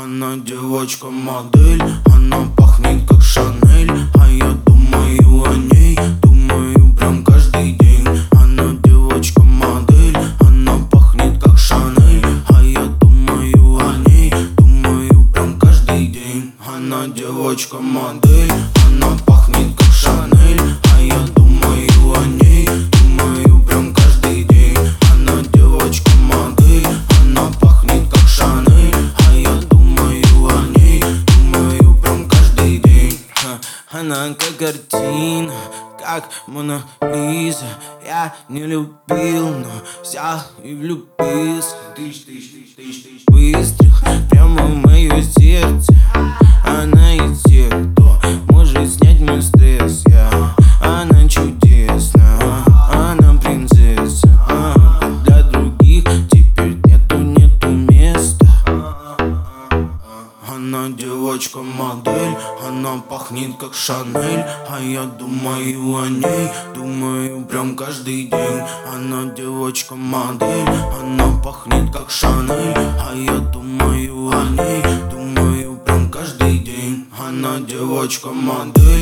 Она девочка-модель, она пахнет как Шанель, а я думаю о ней, думаю прям каждый день. Она девочка-модель, она пахнет как Шанель, а я думаю о ней, думаю прям каждый день. Она девочка-модель, она пахнет как Шанель, а я думаю о ней, думаю прям каждый день. Она девочка-модель, она пахнет как Шанель, а я думаю о ней, думаю прям каждый день. Она как картина, как Мона Лиза. Я не любил, но взял и влюбился. Выстрел прямо в мое сердце. Она из тех, кто может снять мой стресс. Она чудесна, она принцесса. Для других теперь нету места. Она девочка-модель, она пахнет как Шанель, а я думаю о ней, думаю прям каждый день. Она девочка-модель, она пахнет как Шанель, а я думаю о ней, думаю прям каждый день. Она девочка-модель.